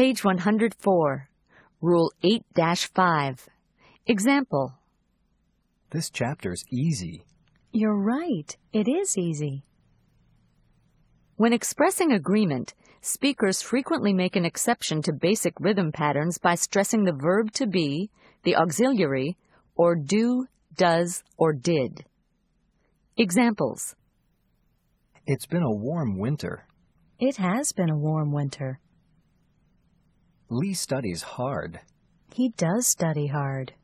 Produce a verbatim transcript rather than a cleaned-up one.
Page one hundred four, Rule eight dash five. Example. This chapter's easy. You're right. It is easy. When expressing agreement, speakers frequently make an exception to basic rhythm patterns by stressing the verb to be, the auxiliary, or do, does, or did. Examples. It's been a warm winter. It has been a warm winter. Lee studies hard. He does study hard.